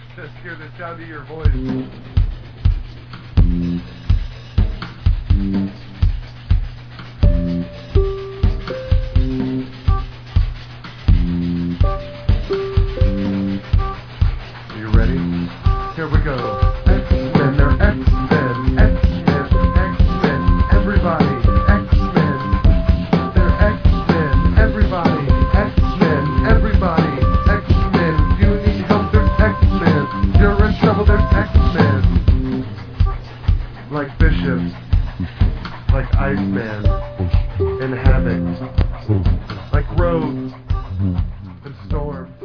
Just hear the sound of your voice. Are you ready? Here we go. X-Men, they're X-Men, X-Men, X-Men, everybody, X-Men. They're X-Men, everybody, X-Men, everybody, X-Men. Do you need help? There's X-Men. You're in trouble, there's X-Men. Like Bishop, like Iceman, and Havoc, like Rose, and Storm.